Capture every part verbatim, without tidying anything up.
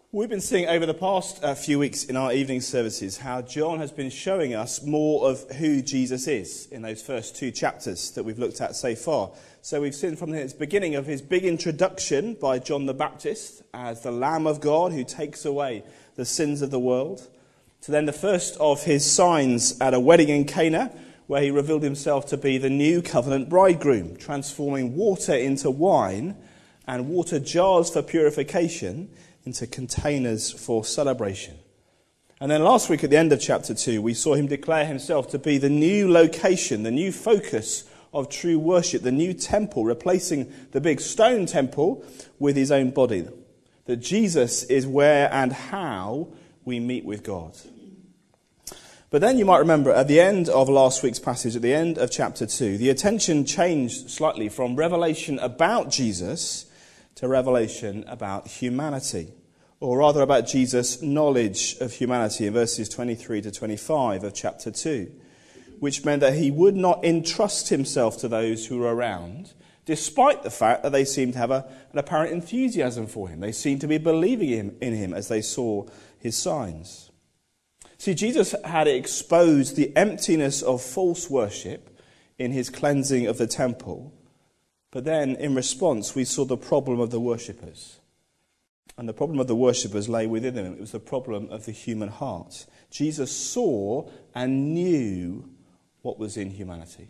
We've been seeing over the past uh, few weeks in our evening services how John has been showing us more of who Jesus is in those first two chapters that we've looked at so far. So we've seen from the beginning of his big introduction by John the Baptist as the Lamb of God who takes away the sins of the world, to then the first of his signs at a wedding in Cana, where he revealed himself to be the new covenant bridegroom, transforming water into wine and water jars for purification into containers for celebration. And then last week at the end of chapter two, we saw him declare himself to be the new location, the new focus of true worship, the new temple, replacing the big stone temple with his own body. That Jesus is where and how we meet with God. But then you might remember at the end of last week's passage, at the end of chapter two, the attention changed slightly from revelation about Jesus to revelation about humanity, or rather about Jesus' knowledge of humanity in verses twenty-three to twenty-five of chapter two, which meant that he would not entrust himself to those who were around, despite the fact that they seemed to have a, an apparent enthusiasm for him. They seemed to be believing in, in him as they saw his signs. See, Jesus had exposed the emptiness of false worship in his cleansing of the temple. But then, in response, we saw the problem of the worshippers. And the problem of the worshippers lay within them. It was the problem of the human heart. Jesus saw and knew what was in humanity.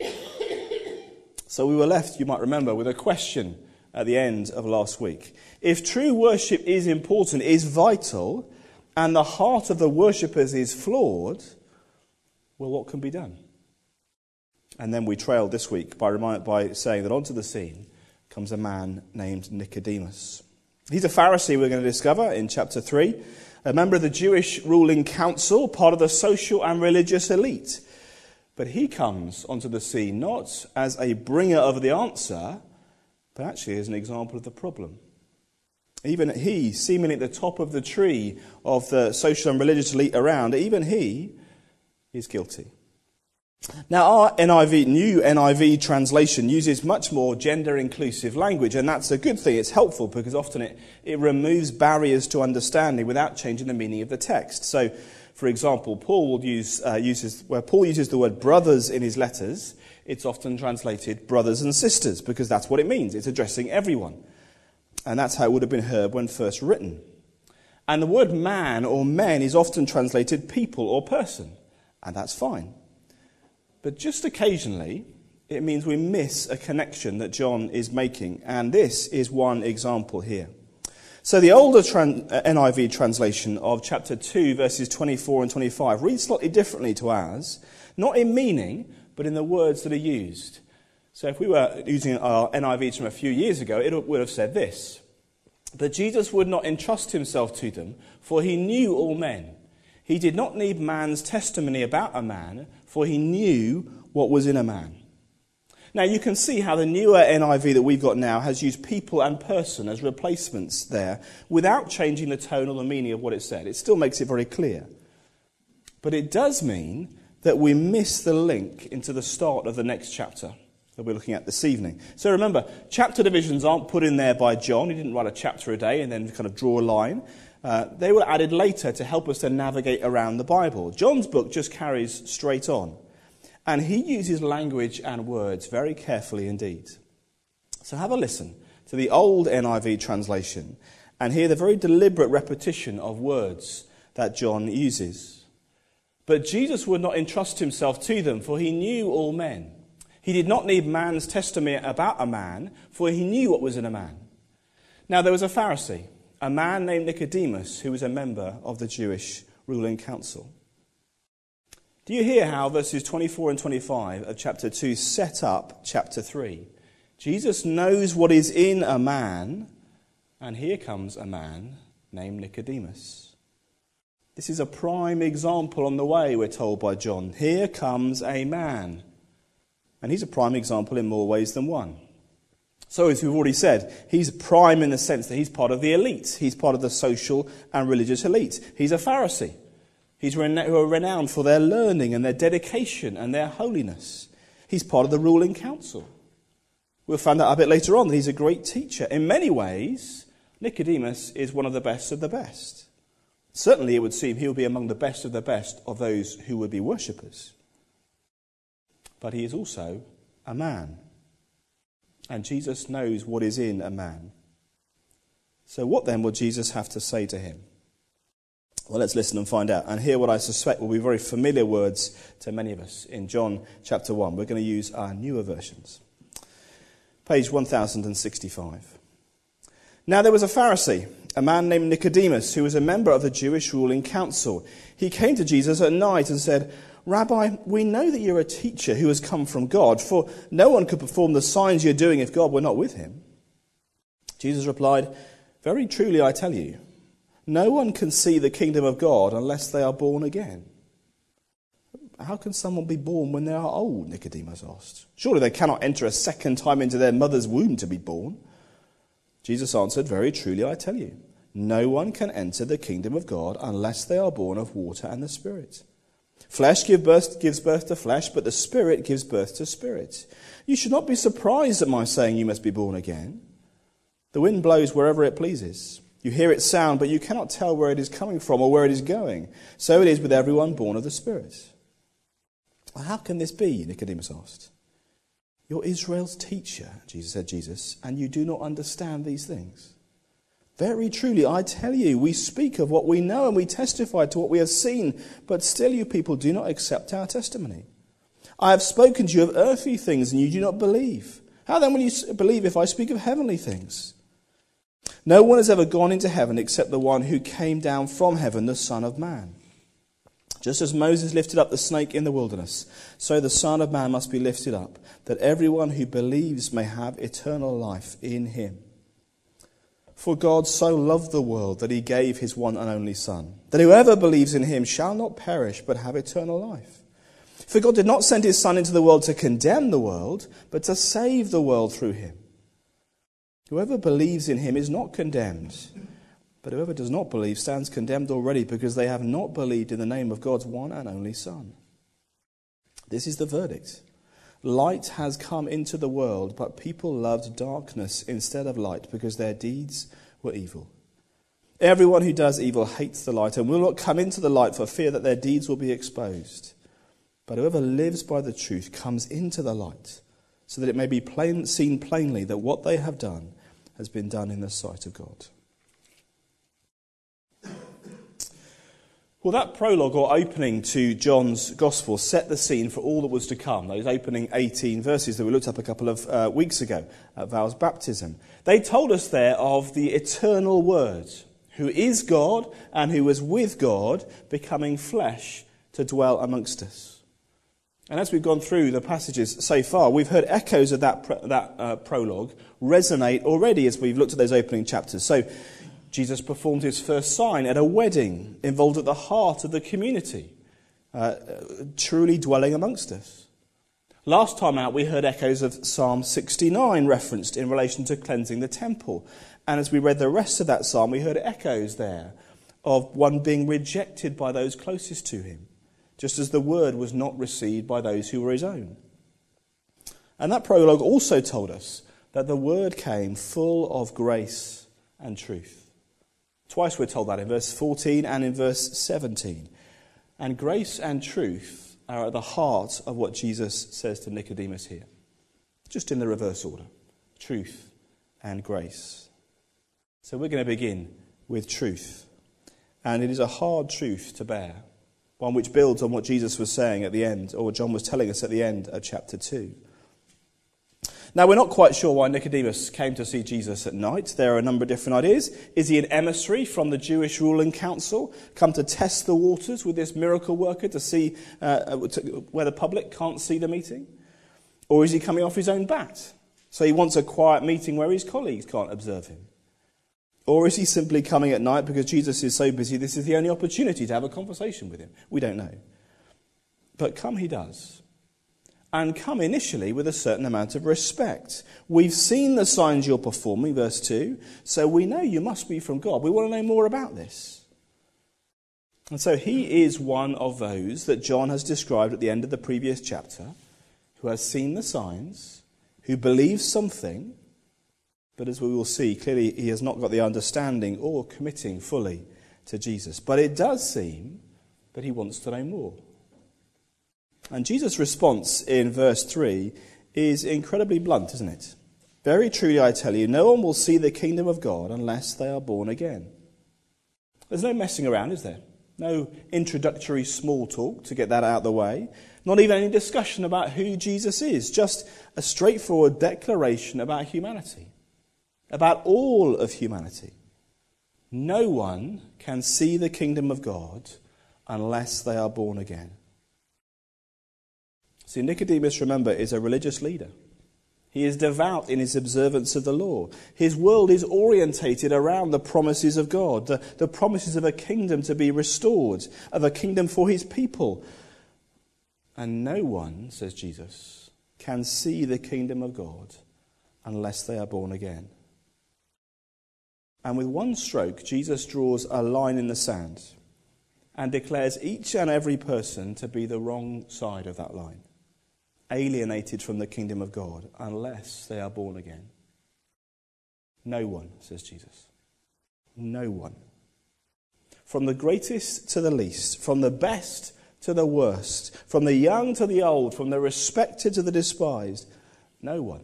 So we were left, you might remember, with a question at the end of last week. If true worship is important, is vital, and the heart of the worshippers is flawed, well, what can be done? And then we trailed this week by remind, by saying that onto the scene comes a man named Nicodemus. He's a Pharisee, we're going to discover in chapter three, a member of the Jewish ruling council, part of the social and religious elite. But he comes onto the scene not as a bringer of the answer, but actually as an example of the problem. Even he, seemingly at the top of the tree of the social and religious elite around, even he is guilty. Now, our N I V, new N I V translation uses much more gender-inclusive language, and that's a good thing. It's helpful because often it, it removes barriers to understanding without changing the meaning of the text. So, for example, Paul will use, uh, uses, where Paul uses the word brothers in his letters, it's often translated brothers and sisters, because that's what it means. It's addressing everyone. And that's how it would have been heard when first written. And the word man or men is often translated people or person, and that's fine. But just occasionally, it means we miss a connection that John is making. And this is one example here. So the older tran- N I V translation of chapter two, verses twenty-four and twenty-five, reads slightly differently to ours. Not in meaning, but in the words that are used. So if we were using our N I Vs from a few years ago, it would have said this. That Jesus would not entrust himself to them, for he knew all men. He did not need man's testimony about a man, for he knew what was in a man. Now you can see how the newer N I V that we've got now has used people and person as replacements there, without changing the tone or the meaning of what it said. It still makes it very clear. But it does mean that we miss the link into the start of the next chapter that we're looking at this evening. So remember, chapter divisions aren't put in there by John. He didn't write a chapter a day and then kind of draw a line. Uh, they were added later to help us to navigate around the Bible. John's book just carries straight on. And he uses language and words very carefully indeed. So have a listen to the old N I V translation and hear the very deliberate repetition of words that John uses. But Jesus would not entrust himself to them, for he knew all men. He did not need man's testimony about a man, for he knew what was in a man. Now there was a Pharisee, a man named Nicodemus, who was a member of the Jewish ruling council. Do you hear how verses twenty-four and twenty-five of chapter two set up chapter three? Jesus knows what is in a man, and here comes a man named Nicodemus. This is a prime example on the way, we're told by John. Here comes a man. And he's a prime example in more ways than one. So, as we've already said, he's prime in the sense that he's part of the elite. He's part of the social and religious elite. He's a Pharisee. He's rena- who are renowned for their learning and their dedication and their holiness. He's part of the ruling council. We'll find out a bit later on that he's a great teacher. In many ways, Nicodemus is one of the best of the best. Certainly it would seem he will be among the best of the best of those who would be worshippers. But he is also a man. And Jesus knows what is in a man. So what then will Jesus have to say to him? Well, let's listen and find out. And hear what I suspect will be very familiar words to many of us in John chapter one. We're going to use our newer versions. Page one thousand sixty-five. Now there was a Pharisee, a man named Nicodemus, who was a member of the Jewish ruling council. He came to Jesus at night and said, "Rabbi, we know that you're a teacher who has come from God, for no one could perform the signs you're doing if God were not with him." Jesus replied, "Very truly I tell you, no one can see the kingdom of God unless they are born again." "How can someone be born when they are old?" Nicodemus asked. "Surely they cannot enter a second time into their mother's womb to be born." Jesus answered, "Very truly I tell you, no one can enter the kingdom of God unless they are born of water and the Spirit. Flesh give birth, gives birth to flesh, but the Spirit gives birth to spirit. You should not be surprised at my saying you must be born again. The wind blows wherever it pleases. You hear its sound, but you cannot tell where it is coming from or where it is going. So it is with everyone born of the Spirit." "Well, how can this be?" Nicodemus asked. "You're Israel's teacher," Jesus said, Jesus, "and you do not understand these things. Very truly, I tell you, we speak of what we know and we testify to what we have seen, but still you people do not accept our testimony. I have spoken to you of earthly things and you do not believe. How then will you believe if I speak of heavenly things? No one has ever gone into heaven except the one who came down from heaven, the Son of Man. Just as Moses lifted up the snake in the wilderness, so the Son of Man must be lifted up, that everyone who believes may have eternal life in him. For God so loved the world that he gave his one and only Son, that whoever believes in him shall not perish but have eternal life. For God did not send his Son into the world to condemn the world, but to save the world through him. Whoever believes in him is not condemned, but whoever does not believe stands condemned already, because they have not believed in the name of God's one and only Son. This is the verdict. Light has come into the world, but people loved darkness instead of light because their deeds were evil. Everyone who does evil hates the light and will not come into the light for fear that their deeds will be exposed. But whoever lives by the truth comes into the light, so that it may be plain, seen plainly that what they have done has been done in the sight of God. Well, that prologue or opening to John's Gospel set the scene for all that was to come, those opening eighteen verses that we looked up a couple of uh, weeks ago at Val's baptism. They told us there of the eternal Word, who is God and who was with God, becoming flesh to dwell amongst us. And as we've gone through the passages so far, we've heard echoes of that, pro- that uh, prologue resonate already as we've looked at those opening chapters. So Jesus performed his first sign at a wedding, involved at the heart of the community, uh, truly dwelling amongst us. Last time out, we heard echoes of Psalm sixty-nine referenced in relation to cleansing the temple. And as we read the rest of that psalm, we heard echoes there of one being rejected by those closest to him, just as the word was not received by those who were his own. And that prologue also told us that the word came full of grace and truth. Twice we're told that in verse fourteen and in verse seventeen. And grace and truth are at the heart of what Jesus says to Nicodemus here. Just in the reverse order. Truth and grace. So we're going to begin with truth. And it is a hard truth to bear. One which builds on what Jesus was saying at the end, or what John was telling us at the end of chapter two. Now, we're not quite sure why Nicodemus came to see Jesus at night. There are a number of different ideas. Is he an emissary from the Jewish ruling council, come to test the waters with this miracle worker to see uh, to, where the public can't see the meeting? Or is he coming off his own bat? So he wants a quiet meeting where his colleagues can't observe him. Or is he simply coming at night because Jesus is so busy this is the only opportunity to have a conversation with him? We don't know. But come he does. And come initially with a certain amount of respect. We've seen the signs you're performing, verse two, so we know you must be from God. We want to know more about this. And so he is one of those that John has described at the end of the previous chapter, who has seen the signs, who believes something, but as we will see, clearly he has not got the understanding or committing fully to Jesus. But it does seem that he wants to know more. And Jesus' response in verse three is incredibly blunt, isn't it? Very truly I tell you, no one will see the kingdom of God unless they are born again. There's no messing around, is there? No introductory small talk to get that out of the way. Not even any discussion about who Jesus is. Just a straightforward declaration about humanity. About all of humanity. No one can see the kingdom of God unless they are born again. See, Nicodemus, remember, is a religious leader. He is devout in his observance of the law. His world is orientated around the promises of God, the, the promises of a kingdom to be restored, of a kingdom for his people. And no one, says Jesus, can see the kingdom of God unless they are born again. And with one stroke, Jesus draws a line in the sand and declares each and every person to be the wrong side of that line. Alienated from the kingdom of God unless they are born again. No one, says Jesus. No one. From the greatest to the least, from the best to the worst, from the young to the old, from the respected to the despised, no one.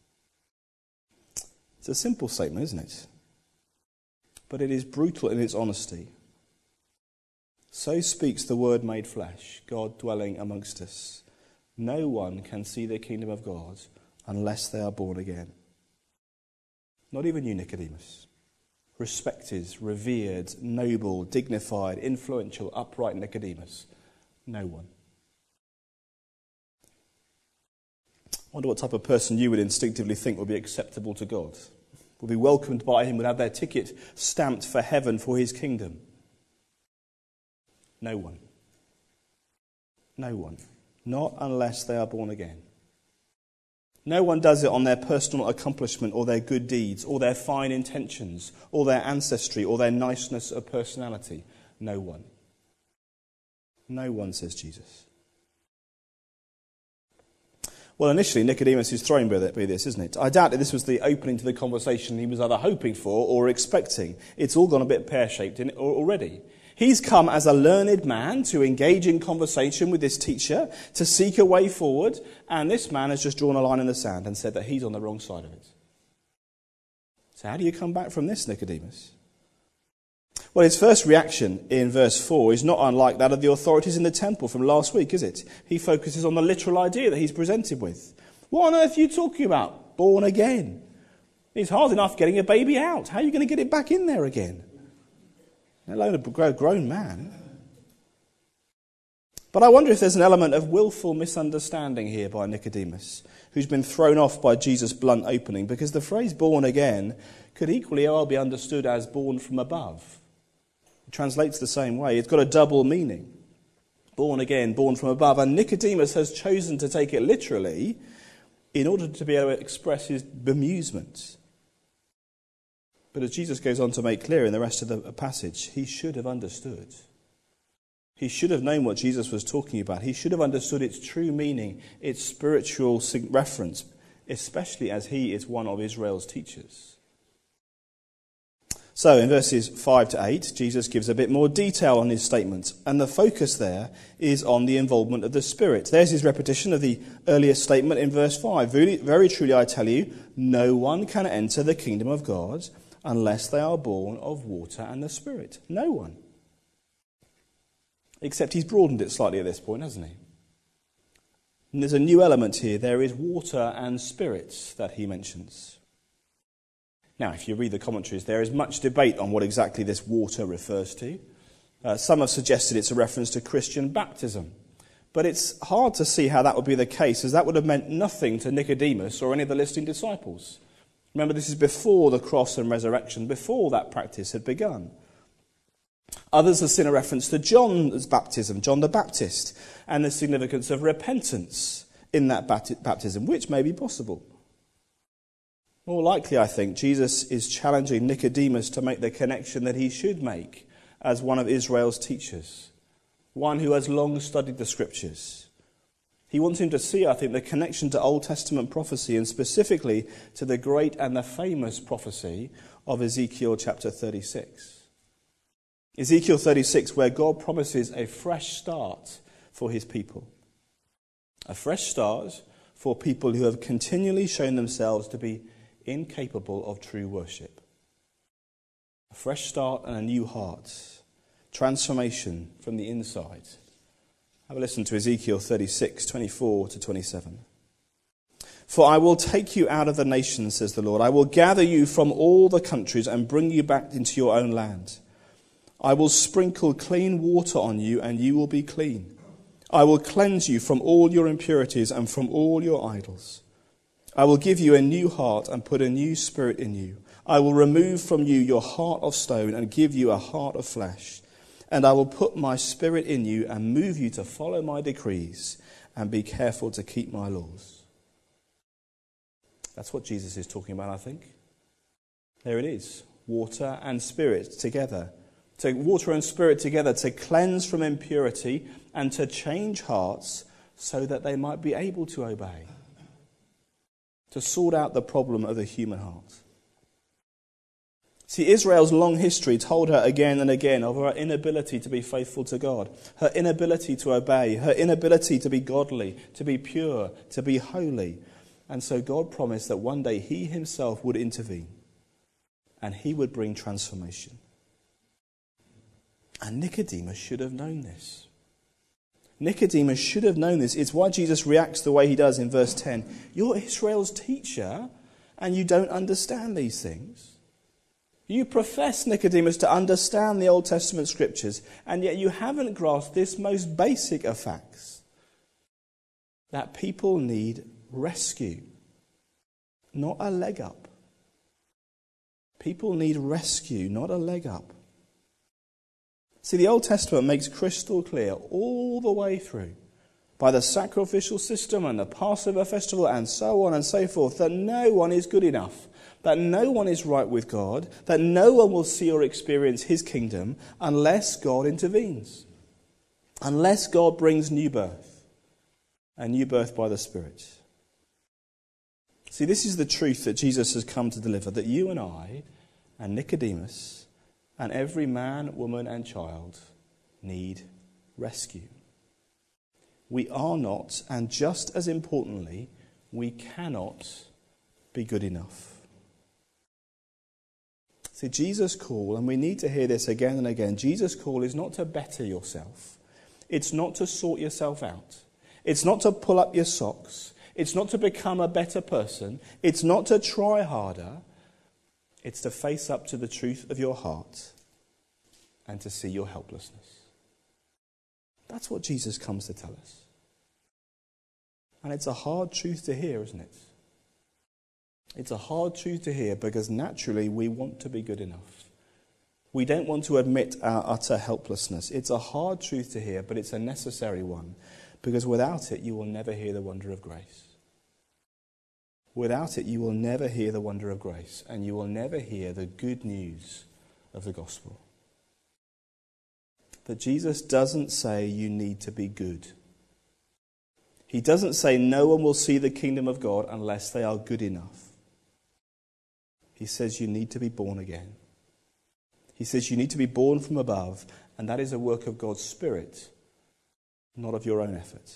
It's a simple statement, isn't it? But it is brutal in its honesty. So speaks the Word made flesh, God dwelling amongst us. No one can see the kingdom of God unless they are born again. Not even you, Nicodemus. Respected, revered, noble, dignified, influential, upright Nicodemus. No one. I wonder what type of person you would instinctively think would be acceptable to God. Would be welcomed by him, would have their ticket stamped for heaven, for his kingdom. No one. No one. Not unless they are born again. No one does it on their personal accomplishment or their good deeds or their fine intentions or their ancestry or their niceness of personality. No one. No one, says Jesus. Well, initially, Nicodemus is thrown by this, isn't it? I doubt that this was the opening to the conversation he was either hoping for or expecting. It's all gone a bit pear-shaped in it already. He's come as a learned man to engage in conversation with this teacher, to seek a way forward, and this man has just drawn a line in the sand and said that he's on the wrong side of it. So how do you come back from this, Nicodemus? Well, his first reaction in verse four is not unlike that of the authorities in the temple from last week, is it? He focuses on the literal idea that he's presented with. What on earth are you talking about? Born again. It's hard enough getting a baby out. How are you going to get it back in there again? Let alone a grown man. But I wonder if there's an element of willful misunderstanding here by Nicodemus, who's been thrown off by Jesus' blunt opening, because the phrase born again could equally well be understood as born from above. It translates the same way. It's got a double meaning. Born again, born from above. And Nicodemus has chosen to take it literally in order to be able to express his bemusement. But as Jesus goes on to make clear in the rest of the passage, he should have understood. He should have known what Jesus was talking about. He should have understood its true meaning, its spiritual reference, especially as he is one of Israel's teachers. So in verses five to eight, Jesus gives a bit more detail on his statement, and the focus there is on the involvement of the Spirit. There's his repetition of the earlier statement in verse five. Very, very truly I tell you, no one can enter the kingdom of God unless they are born of water and the Spirit. No one. Except he's broadened it slightly at this point, hasn't he? And there's a new element here. There is water and spirit that he mentions. Now, if you read the commentaries, there is much debate on what exactly this water refers to. Uh, some have suggested it's a reference to Christian baptism. But it's hard to see how that would be the case, as that would have meant nothing to Nicodemus or any of the listening disciples. Remember, this is before the cross and resurrection, before that practice had begun. Others have seen a reference to John's baptism, John the Baptist, and the significance of repentance in that baptism, which may be possible. More likely, I think, Jesus is challenging Nicodemus to make the connection that he should make as one of Israel's teachers, one who has long studied the Scriptures. He wants him to see, I think, the connection to Old Testament prophecy, and specifically to the great and the famous prophecy of Ezekiel chapter thirty-six. Ezekiel thirty-six, where God promises a fresh start for his people. A fresh start for people who have continually shown themselves to be incapable of true worship. A fresh start and a new heart. Transformation from the inside. Have a listen to Ezekiel thirty-six, twenty-four to twenty-seven. For I will take you out of the nations, says the Lord. I will gather you from all the countries and bring you back into your own land. I will sprinkle clean water on you, and you will be clean. I will cleanse you from all your impurities and from all your idols. I will give you a new heart and put a new spirit in you. I will remove from you your heart of stone and give you a heart of flesh. And I will put my spirit in you and move you to follow my decrees and be careful to keep my laws. That's what Jesus is talking about, I think. There it is. Water and spirit together. To water and spirit together to cleanse from impurity and to change hearts so that they might be able to obey. To sort out the problem of the human heart. See, Israel's long history told her again and again of her inability to be faithful to God, her inability to obey, her inability to be godly, to be pure, to be holy. And so God promised that one day he himself would intervene and he would bring transformation. And Nicodemus should have known this. Nicodemus should have known this. It's why Jesus reacts the way he does in verse ten. You're Israel's teacher and you don't understand these things. You profess, Nicodemus, to understand the Old Testament scriptures, and yet you haven't grasped this most basic of facts. That people need rescue, not a leg up. People need rescue, not a leg up. See, the Old Testament makes crystal clear all the way through, by the sacrificial system and the Passover festival and so on and so forth, that no one is good enough, that no one is right with God, that no one will see or experience his kingdom unless God intervenes, unless God brings new birth, a new birth by the Spirit. See, this is the truth that Jesus has come to deliver, that you and I and Nicodemus and every man, woman and child need rescue. We are not, and just as importantly, we cannot be good enough. See, Jesus' call, and we need to hear this again and again, Jesus' call is not to better yourself. It's not to sort yourself out. It's not to pull up your socks. It's not to become a better person. It's not to try harder. It's to face up to the truth of your heart and to see your helplessness. That's what Jesus comes to tell us. And it's a hard truth to hear, isn't it? It's a hard truth to hear because naturally we want to be good enough. We don't want to admit our utter helplessness. It's a hard truth to hear, but it's a necessary one, because without it you will never hear the wonder of grace. Without it you will never hear the wonder of grace, and you will never hear the good news of the gospel. That Jesus doesn't say you need to be good. He doesn't say no one will see the kingdom of God unless they are good enough. He says you need to be born again. He says you need to be born from above, and that is a work of God's Spirit, not of your own effort.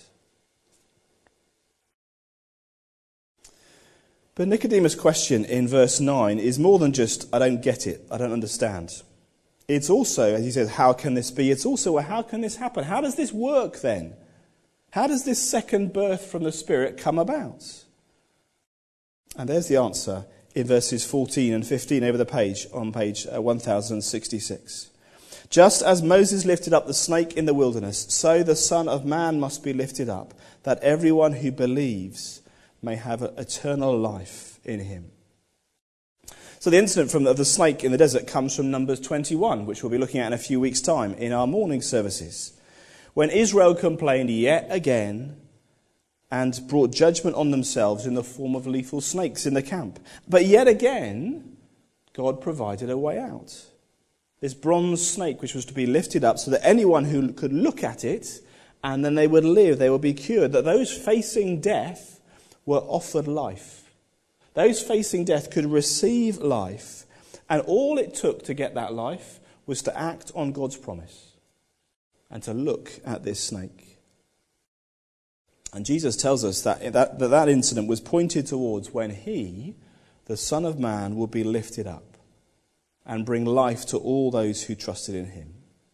But Nicodemus' question in verse nine is more than just, I don't get it, I don't understand. It's also, as he says, how can this be? It's also, well, how can this happen? How does this work then? How does this second birth from the Spirit come about? And there's the answer in verses fourteen and fifteen over the page, on page one thousand sixty-six. Just as Moses lifted up the snake in the wilderness, so the Son of Man must be lifted up, that everyone who believes may have eternal life in him. So the incident from the, of the snake in the desert comes from Numbers twenty-one, which we'll be looking at in a few weeks' time in our morning services. When Israel complained yet again and brought judgment on themselves in the form of lethal snakes in the camp. But yet again, God provided a way out. This bronze snake which was to be lifted up so that anyone who could look at it and then they would live, they would be cured. That those facing death were offered life. Those facing death could receive life. And all it took to get that life was to act on God's promise and to look at this snake. And Jesus tells us that that, that, that incident was pointed towards when he, the Son of Man, will be lifted up and bring life to all those who trusted in him.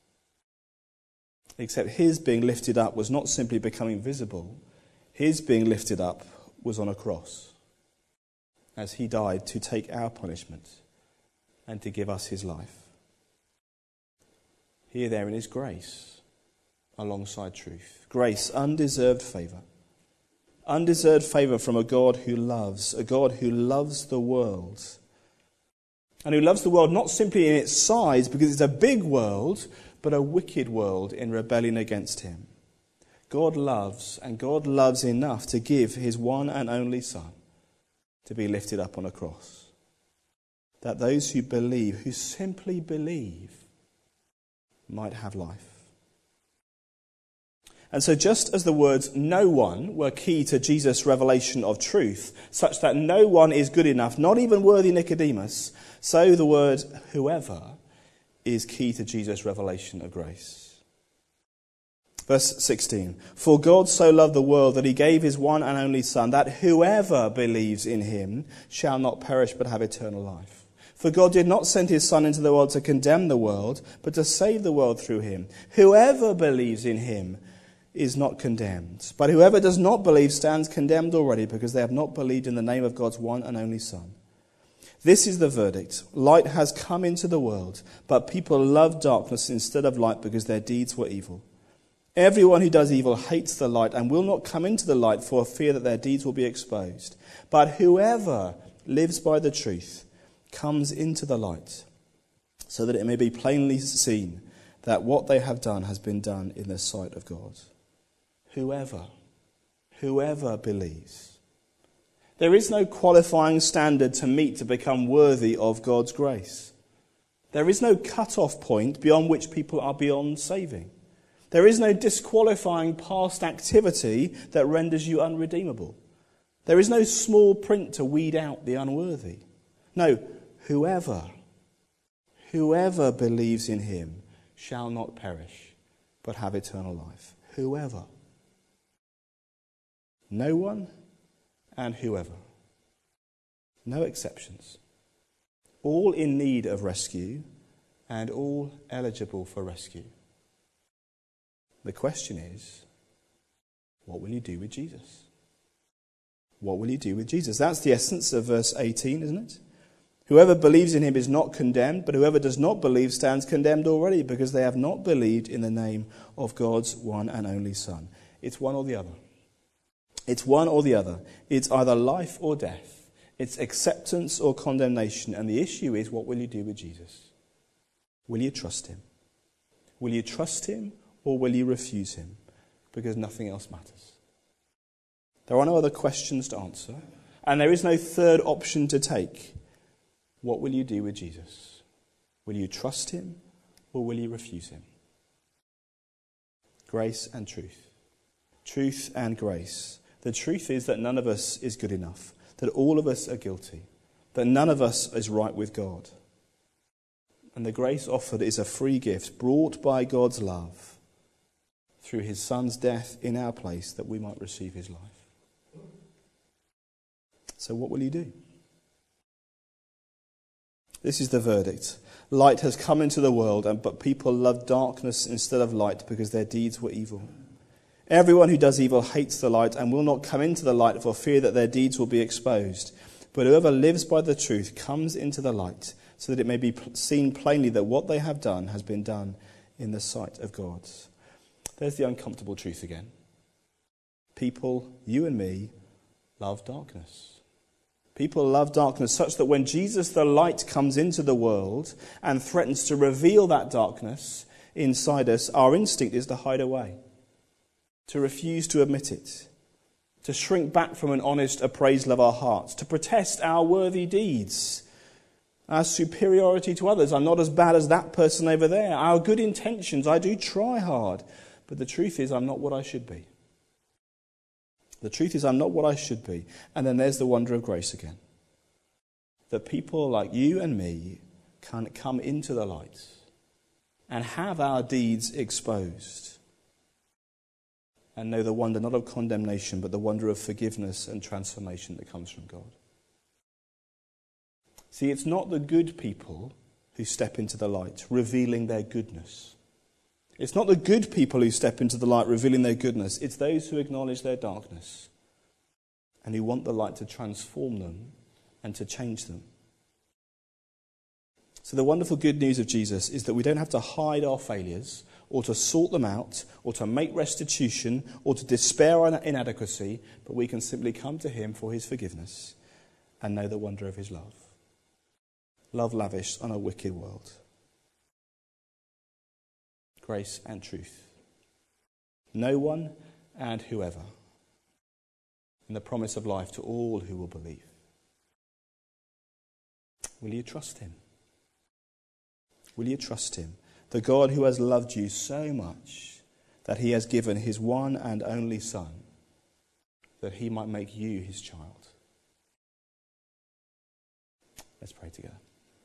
Except his being lifted up was not simply becoming visible. His being lifted up was on a cross, as he died to take our punishment and to give us his life. Here, therein is grace alongside truth. Grace, undeserved favour. Undeserved favour from a God who loves, a God who loves the world. And who loves the world not simply in its size, because it's a big world, but a wicked world in rebellion against him. God loves, and God loves enough to give his one and only Son to be lifted up on a cross. That those who believe, who simply believe, might have life. And so just as the words "no one" were key to Jesus' revelation of truth, such that no one is good enough, not even worthy Nicodemus, so the word "whoever" is key to Jesus' revelation of grace. Verse sixteen, "For God so loved the world that he gave his one and only Son, that whoever believes in him shall not perish but have eternal life. For God did not send his Son into the world to condemn the world, but to save the world through him. Whoever believes in him is not condemned, but whoever does not believe stands condemned already, because they have not believed in the name of God's one and only Son. This is the verdict. Light has come into the world, but people love darkness instead of light because their deeds were evil. Everyone who does evil hates the light and will not come into the light for fear that their deeds will be exposed. But whoever lives by the truth comes into the light, so that it may be plainly seen that what they have done has been done in the sight of God." Whoever, whoever believes. There is no qualifying standard to meet to become worthy of God's grace. There is no cut-off point beyond which people are beyond saving. There is no disqualifying past activity that renders you unredeemable. There is no small print to weed out the unworthy. No, whoever, whoever believes in him shall not perish, but have eternal life. Whoever. No one and whoever. No exceptions. All in need of rescue and all eligible for rescue. The question is, what will you do with Jesus? What will you do with Jesus? That's the essence of verse eighteen, isn't it? Whoever believes in him is not condemned, but whoever does not believe stands condemned already, because they have not believed in the name of God's one and only Son. It's one or the other. It's one or the other. It's either life or death. It's acceptance or condemnation. And the issue is, what will you do with Jesus? Will you trust him? Will you trust him or will you refuse him? Because nothing else matters. There are no other questions to answer, and there is no third option to take. What will you do with Jesus? Will you trust him or will you refuse him? Grace and truth. Truth and grace. The truth is that none of us is good enough, that all of us are guilty, that none of us is right with God. And the grace offered is a free gift brought by God's love through his Son's death in our place, that we might receive his life. So what will you do? This is the verdict. Light has come into the world, but people love darkness instead of light because their deeds were evil. Everyone who does evil hates the light and will not come into the light for fear that their deeds will be exposed. But whoever lives by the truth comes into the light, so that it may be seen plainly that what they have done has been done in the sight of God. There's the uncomfortable truth again. People, you and me, love darkness. People love darkness such that when Jesus the light comes into the world and threatens to reveal that darkness inside us, our instinct is to hide away, to refuse to admit it, to shrink back from an honest appraisal of our hearts, to protest our worthy deeds, our superiority to others. I'm not as bad as that person over there. Our good intentions, I do try hard, but the truth is I'm not what I should be. The truth is I'm not what I should be. And then there's the wonder of grace again. That people like you and me can come into the light and have our deeds exposed, and know the wonder not of condemnation, but the wonder of forgiveness and transformation that comes from God. See, it's not the good people who step into the light, revealing their goodness. It's not the good people who step into the light, revealing their goodness. It's those who acknowledge their darkness and who want the light to transform them and to change them. So the wonderful good news of Jesus is that we don't have to hide our failures or to sort them out or to make restitution or to despair our inadequacy, but we can simply come to him for his forgiveness and know the wonder of his love. Love lavished on a wicked world. Grace and truth. No one and whoever. And the promise of life to all who will believe. Will you trust him? Will you trust him? The God who has loved you so much that he has given his one and only Son, that he might make you his child. Let's pray together.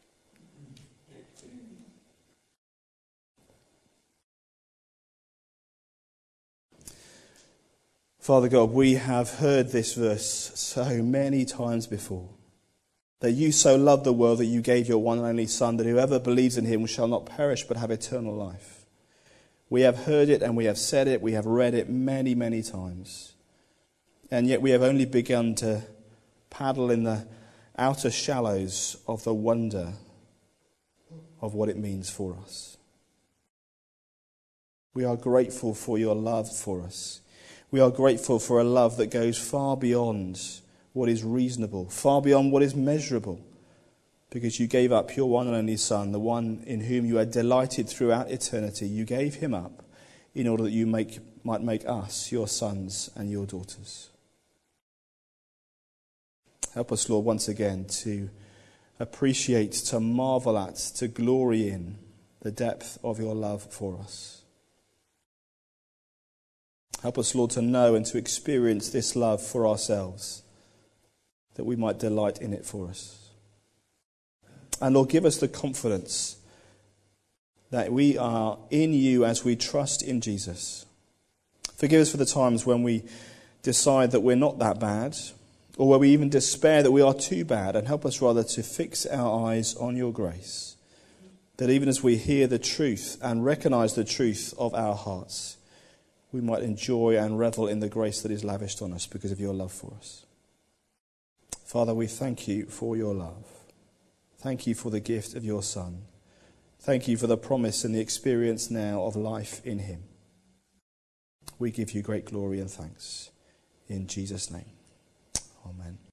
Father God, we have heard this verse so many times before. That you so loved the world that you gave your one and only Son, that whoever believes in him shall not perish but have eternal life. We have heard it and we have said it, we have read it many, many times. And yet we have only begun to paddle in the outer shallows of the wonder of what it means for us. We are grateful for your love for us. We are grateful for a love that goes far beyond what is reasonable, far beyond what is measurable, because you gave up your one and only Son, the one in whom you had delighted throughout eternity. You gave him up in order that you make, might make us your sons and your daughters. Help us, Lord, once again to appreciate, to marvel at, to glory in the depth of your love for us. Help us, Lord, to know and to experience this love for ourselves, that we might delight in it for us. And Lord, give us the confidence that we are in you as we trust in Jesus. Forgive us for the times when we decide that we're not that bad, or where we even despair that we are too bad, and help us rather to fix our eyes on your grace. That even as we hear the truth and recognize the truth of our hearts, we might enjoy and revel in the grace that is lavished on us because of your love for us. Father, we thank you for your love. Thank you for the gift of your Son. Thank you for the promise and the experience now of life in him. We give you great glory and thanks. In Jesus' name, amen.